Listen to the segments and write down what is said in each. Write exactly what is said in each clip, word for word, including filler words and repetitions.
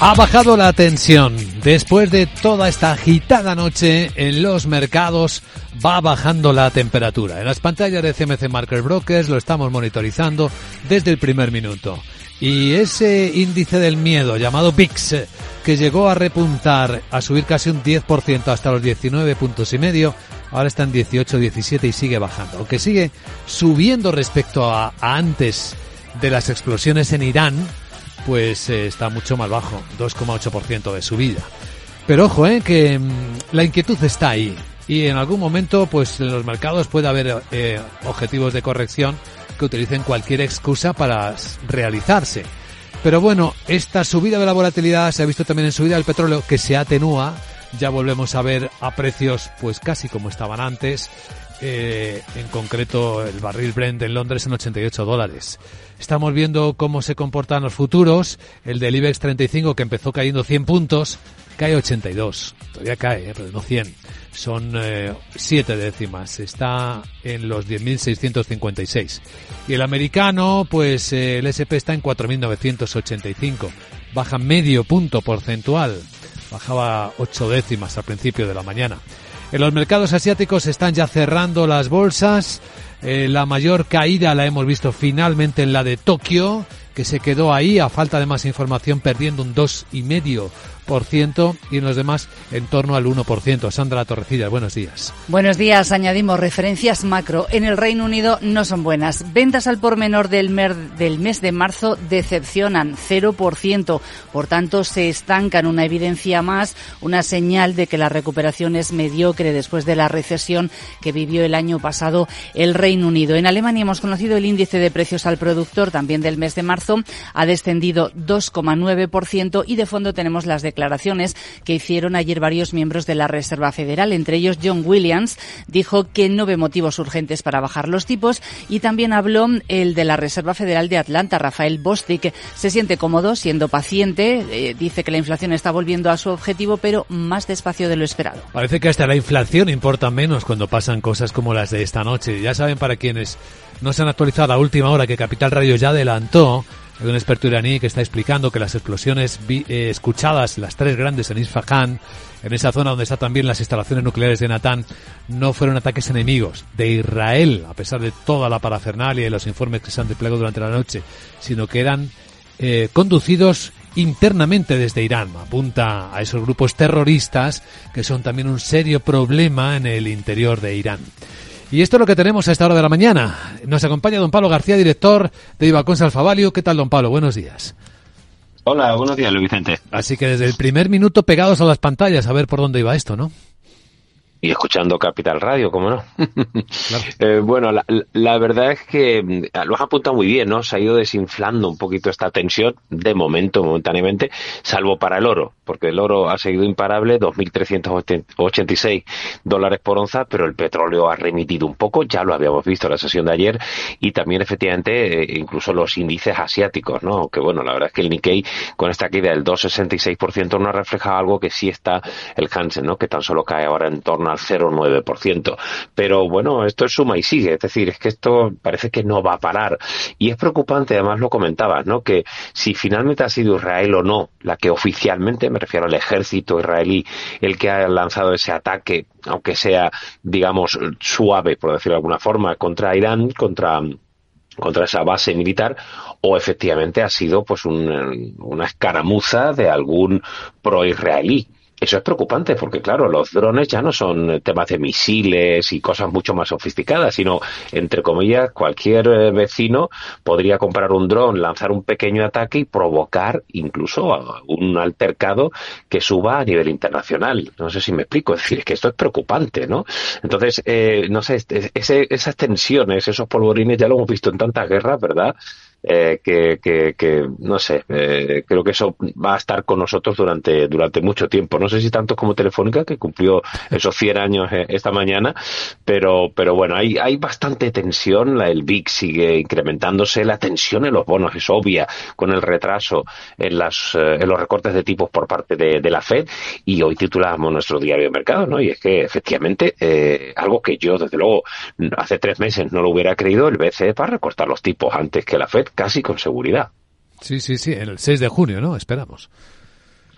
Ha bajado la tensión. Después de toda esta agitada noche en los mercados, va bajando la temperatura. En las pantallas de C M C Market Brokers lo estamos monitorizando desde el primer minuto. Y ese índice del miedo llamado V I X, que llegó a repuntar, a subir casi un diez por ciento hasta los diecinueve puntos y medio, ahora está en dieciocho, diecisiete y sigue bajando. Aunque sigue subiendo respecto a, a antes de las explosiones en Irán, pues eh, está mucho más bajo, dos coma ocho por ciento de subida. Pero ojo, eh, que mmm, la inquietud está ahí. Y en algún momento, pues en los mercados puede haber eh, objetivos de corrección que utilicen cualquier excusa para realizarse. Pero bueno, esta subida de la volatilidad se ha visto también en subida del petróleo, que se atenúa. Ya volvemos a ver a precios pues casi como estaban antes. Eh, en concreto el barril Brent en Londres en ochenta y ocho dólares. Estamos viendo cómo se comportan los futuros. El del IBEX treinta y cinco, que empezó cayendo cien puntos, cae ochenta y dos. Todavía cae, eh, pero no cien. Son eh, siete décimas. Está en los diez mil seiscientos cincuenta y seis. Y el americano, pues eh, el ese and pe está en cuatro mil novecientos ochenta y cinco. Baja medio punto porcentual. Bajaba ocho décimas al principio de la mañana. En los mercados asiáticos están ya cerrando las bolsas. Eh, la mayor caída la hemos visto finalmente en la de Tokio, que se quedó ahí a falta de más información, perdiendo un dos coma cinco por ciento, y en los demás en torno al uno por ciento. Sandra Torrecillas, buenos días. Buenos días. Añadimos referencias macro. En el Reino Unido no son buenas. Ventas al por menor del, mer, del mes de marzo decepcionan, cero por ciento. Por tanto, se estancan, una evidencia más, una señal de que la recuperación es mediocre después de la recesión que vivió el año pasado el Reino Unido. En Alemania hemos conocido el índice de precios al productor, también del mes de marzo, ha descendido dos coma nueve por ciento, y de fondo tenemos las declaraciones que hicieron ayer varios miembros de la Reserva Federal. Entre ellos, John Williams dijo que no ve motivos urgentes para bajar los tipos, y también habló el de la Reserva Federal de Atlanta, Rafael Bostic. Se siente cómodo, siendo paciente, eh, dice que la inflación está volviendo a su objetivo, pero más despacio de lo esperado. Parece que hasta la inflación importa menos cuando pasan cosas como las de esta noche. Ya saben, para quienes no se han actualizado a última hora, que Capital Radio ya adelantó. Hay un experto iraní que está explicando que las explosiones vi, eh, escuchadas, las tres grandes en Isfahan, en esa zona donde están también las instalaciones nucleares de Natán, no fueron ataques enemigos de Israel, a pesar de toda la parafernalia y los informes que se han desplegado durante la noche, sino que eran eh, conducidos internamente desde Irán. Apunta a esos grupos terroristas que son también un serio problema en el interior de Irán. Y esto es lo que tenemos a esta hora de la mañana. Nos acompaña don Pablo García, director de Iberconsa Alfa Value. ¿Qué tal, don Pablo? Buenos días. Hola, buenos días, Luis Vicente. Así que desde el primer minuto pegados a las pantallas a ver por dónde iba esto, ¿no? Y escuchando Capital Radio, ¿cómo no? Claro. eh, bueno, la, la verdad es que lo has apuntado muy bien, ¿no? Se ha ido desinflando un poquito esta tensión, de momento, momentáneamente, salvo para el oro, porque el oro ha seguido imparable, dos mil trescientos ochenta y seis dólares por onza, pero el petróleo ha remitido un poco, ya lo habíamos visto en la sesión de ayer, y también, efectivamente, eh, incluso los índices asiáticos, ¿no? Que bueno, la verdad es que el Nikkei, con esta caída del dos coma sesenta y seis por ciento, no ha reflejado algo que sí está el Hansen, ¿no? Que tan solo cae ahora en torno al cero coma nueve por ciento. Pero bueno, esto es suma y sigue, es decir, es que esto parece que no va a parar. Y es preocupante, además lo comentabas, ¿no? Que si finalmente ha sido Israel o no la que oficialmente, me refiero al ejército israelí, el que ha lanzado ese ataque, aunque sea, digamos, suave, por decirlo de alguna forma, contra Irán, contra... contra esa base militar, o efectivamente ha sido pues un, una escaramuza de algún pro-israelí. Eso es preocupante porque, claro, los drones ya no son temas de misiles y cosas mucho más sofisticadas, sino, entre comillas, cualquier vecino podría comprar un dron, lanzar un pequeño ataque y provocar incluso un altercado que suba a nivel internacional. No sé si me explico. Es decir, es que esto es preocupante, ¿no? Entonces, eh, no sé, ese, esas tensiones, esos polvorines ya lo hemos visto en tantas guerras, ¿verdad? Eh, que, que, que, no sé, eh, creo que eso va a estar con nosotros durante durante mucho tiempo. No sé si tanto como Telefónica, que cumplió esos cien años eh, esta mañana, pero pero bueno, hay hay bastante tensión. La, el V I X sigue incrementándose, la tensión en los bonos es obvia, con el retraso en las eh, en los recortes de tipos por parte de, de la Fed, y hoy titulamos nuestro diario de mercado, ¿no? Y es que efectivamente, eh, algo que yo desde luego hace tres meses no lo hubiera creído, el B C E va a recortar los tipos antes que la Fed, casi con seguridad. Sí, sí, sí, en el seis de junio, ¿no? Esperamos.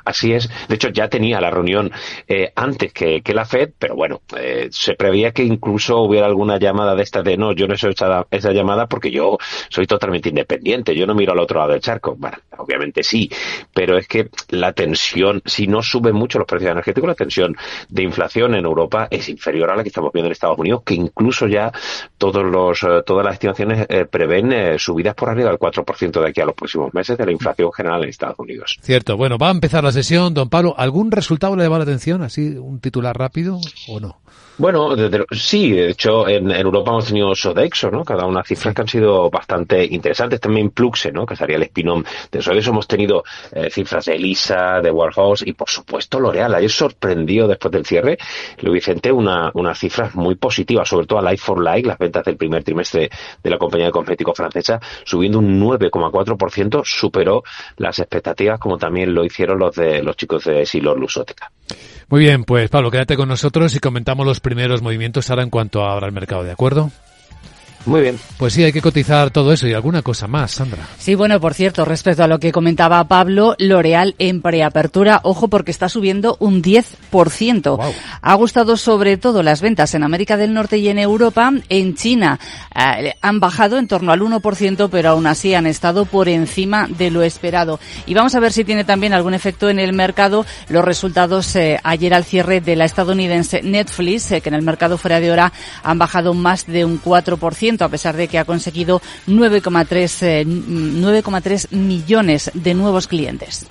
Así es. De hecho, ya tenía la reunión eh, antes que, que la Fed, pero bueno, eh, se preveía que incluso hubiera alguna llamada de esta de no, yo no soy esa, esa llamada porque yo soy totalmente independiente, yo no miro al otro lado del charco. Bueno, obviamente sí, pero es que la tensión, si no suben mucho los precios energéticos, la tensión de inflación en Europa es inferior a la que estamos viendo en Estados Unidos, que incluso ya todos los, eh, todas las estimaciones eh, prevén eh, subidas por arriba del cuatro por ciento de aquí a los próximos meses de la inflación general en Estados Unidos. Cierto. Bueno, va a empezar la sesión, don Pablo. ¿Algún resultado le llama la atención? ¿Así un titular rápido o no? Bueno, desde, sí, de hecho en, en Europa hemos tenido Sodexo, ¿no? Cada una cifras que han sido bastante interesantes. También Pluxe, ¿no? Que sería el spin-off de Sodexo. Hemos tenido eh, cifras de Elisa, de Warehouse y por supuesto L'Oréal. Ayer sorprendió después del cierre, Luis Vicente, una, unas cifras muy positivas, sobre todo a Like for Like, las ventas del primer trimestre de la compañía de cosméticos francesa, subiendo un nueve coma cuatro por ciento, superó las expectativas, como también lo hicieron los de los chicos de Essilor-Luxottica. Muy bien, pues Pablo, quédate con nosotros y comentamos los primeros movimientos ahora en cuanto abra el mercado, ¿de acuerdo? Muy bien. Pues sí, hay que cotizar todo eso y alguna cosa más, Sandra. Sí, bueno, por cierto, respecto a lo que comentaba Pablo, L'Oréal en preapertura, ojo porque está subiendo un diez por ciento. Wow. Ha gustado sobre todo las ventas en América del Norte y en Europa. En China eh, han bajado en torno al uno por ciento, pero aún así han estado por encima de lo esperado. Y vamos a ver si tiene también algún efecto en el mercado los resultados eh, ayer al cierre de la estadounidense Netflix, eh, que en el mercado fuera de hora han bajado más de un cuatro por ciento. A pesar de que ha conseguido nueve coma tres millones de nuevos clientes.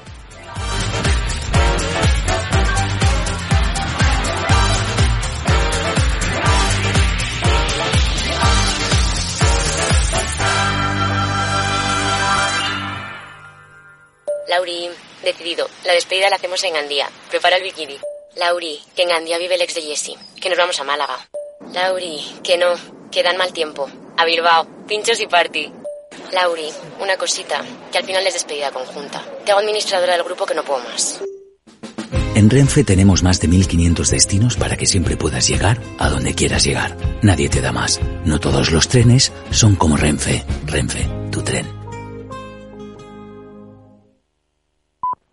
Lauri, decidido. La despedida la hacemos en Gandía. Prepara el bikini. Lauri, que en Gandía vive el ex de Jessie. Que nos vamos a Málaga. Lauri, que no, que dan mal tiempo. A Bilbao, pinchos y party. Lauri, una cosita, que al final es despedida conjunta. Te hago administradora del grupo que no puedo más. En Renfe tenemos más de mil quinientos destinos para que siempre puedas llegar a donde quieras llegar. Nadie te da más. No todos los trenes son como Renfe. Renfe, tu tren.